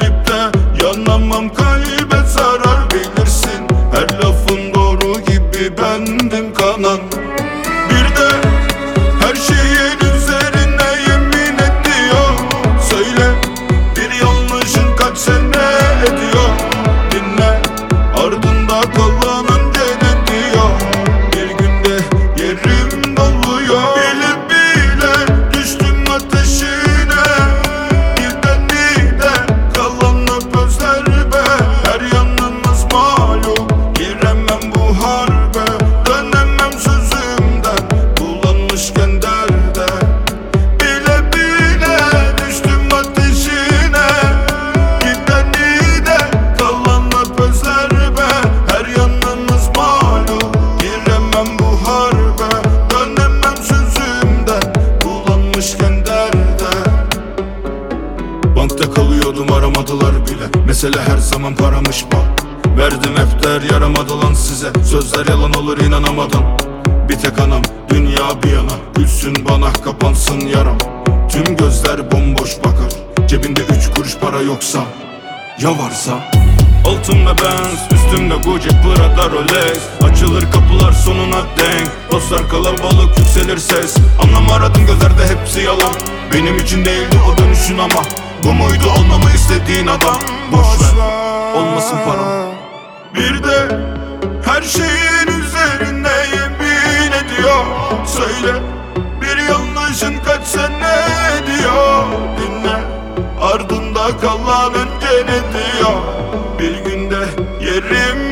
gelip de yanamam, kalbe zarar bilirsin. Her lafın doğru gibi bendim kanan. Bir de her şeyin üzerine yemin ediyor. Söyle, bir yanlışın kaç sene ediyor. Dinle, ardında kalanın cennet diyor. Bir günde yerim doluyor. Bile bile düştüm ateşine, birden de kalan öpözler be. Her yanınız malum, giremem bu harbe. Dönemem sözümden, bulanmışken derde. Bile bile düştüm ateşine, birden de kalan öpözler be. Her yanınız malum, giremem bu harbe. Dönemem sözümden, bulanmışken derde. Bankta kalıyordum, aramadılar bile. Mesele her zaman paramış bak. Verdim hep der, yaramadı lan size. Sözler yalan olur, inanamadın. Bir tek anam, dünya bir yana. Gülsün bana, kapansın yaram. Tüm gözler bomboş bakar. Cebinde 3 kuruş para yoksa, ya varsa? Altımda Benz, üstümde Gucci, Prada, Rolex. Açılır kapılar sonuna denk. Dostlar kalabalık, yükselir ses. Anlam aradım, gözlerde hepsi yalan. Benim için değildi o dönüşün ama bu muydu olmamı istediğin adam? Boşver, olmasın param. Bir de her şeyin üzerine yemin ediyor. Söyle, bir yanlışın kaç sene ediyor. Dinle, ardında kalan önce ne diyor. Bir günde yerim